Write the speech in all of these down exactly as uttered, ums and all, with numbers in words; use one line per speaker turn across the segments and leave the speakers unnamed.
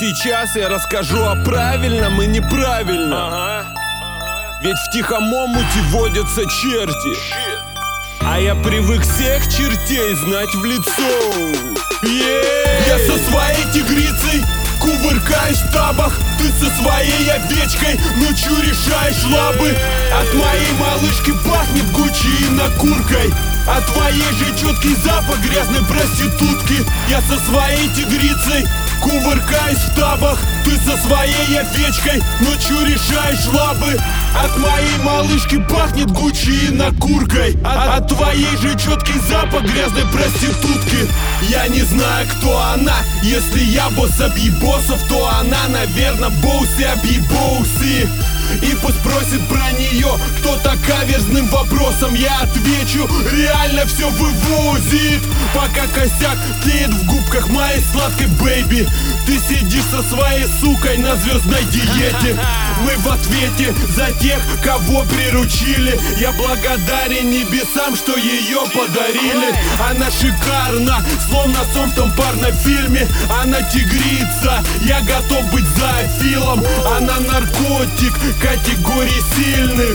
сейчас я расскажу о правильном и неправильном.
Ага.
Ведь в тихом омуте водятся черти, а я привык всех чертей знать в лицо. Yeah. Я со своей тигрицей кувыркаюсь в табах, ты со своей овечкой ночью решаешь лабы. От моей малышки пахнет Гуччи и накуркой, а твоей же четкий запах грязной проститутки. Я со своей тигрицей кувыркаюсь в табах, ты со своей овечкой ночью решаешь лабы. От моей малышки пахнет Гуччи и накуркой, а от твоей же четкий запах грязной проститутки. Я не знаю, кто она, если я босс объебосов, то она, наверное, боуси объебоуси. И пусть спросит про нее кто-то каверзным вопросом, я отвечу, реально все вывозит. Пока косяк тлеет в губках моей сладкой бэйби, ты сидишь со своей сукой на звездной диете. Мы в ответе за тех, кого приручили. Я благодарен небесам, что ее подарили. Она шикарна, словно сон в том порнофильме. Она тигрица, я готов быть зоофилом. Она наркотик категории сильных,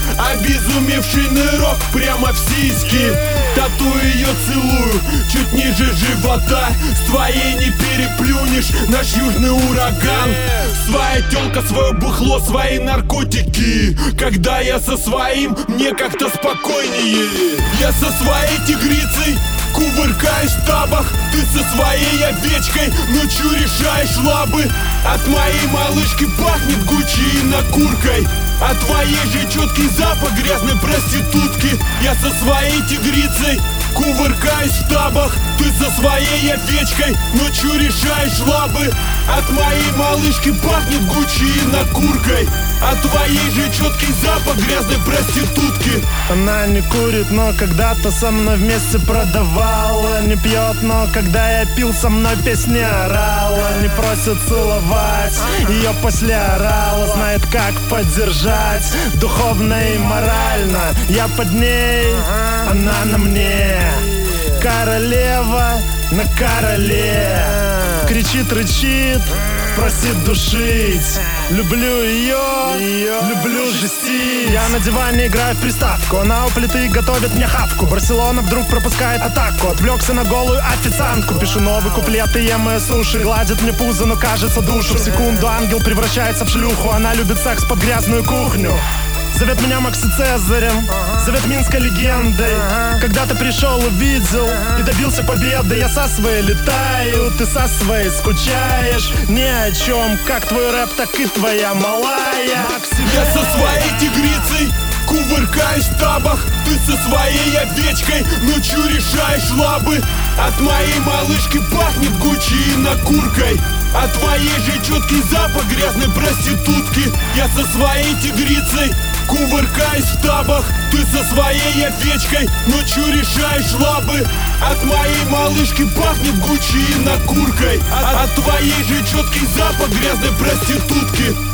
обезумевший нырок прямо в сиськи. Тату ее целую чуть ниже живота, с твоей не переплюнешь наш южный ураган. Своя тёлка, свое бухло, свои наркотики. Когда я со своим, мне как-то спокойнее. Я со своей тигрицей кувыркаюсь в табах, ты со своей овечкой ночью решаешь лабы. От моей малышки пахнет Гуччи и накуркой, а твоей же четкий запах грязной проститутки. Я со своей тигрицей кувыркаюсь в табах, ты со своей овечкой ночью решаешь лабы. От моей малышки пахнет Гуччи и накуркой, а твоей же четкий запах грязной проститутки.
Она не курит, но когда-то со мной вместе продавала. Не пьет, но когда я пил, со мной песни орала. Не просит целовать, ее после орала. Знает, как поддержать духовно и морально. Я под ней, она на мне. Королева на короле. Кричит, рычит, просит душить. Люблю ее, люблю жестить. Я на диване играю в приставку, она у плиты готовит мне хавку. Барселона вдруг пропускает атаку, отвлекся на голую официантку. Пишу новый куплет и ем мои суши. Гладит мне пузо, но кажется душу. В секунду ангел превращается в шлюху. Она любит секс под грязную кухню. Зовет меня Макси Цезарем, зовет минской легендой. Когда-то пришел, увидел и добился победы. Я со своей летаю, ты со своей скучаешь. Ни о чем, как твой рэп, так и твоя малая.
Я со своей тигрицей кувыркаюсь в табах, ты со своей овечкой ночью решаешь лабы. От моей малышки пахнет Гуччи и накуркой, а твоей же четкий запах грязной проститутки. Я со своей тигрицей кувыркаюсь в табах, ты со своей овечкой ночью решаешь лабы. От моей малышки пахнет Гуччи и накуркой, а от твоей же четкий запах грязной проститутки.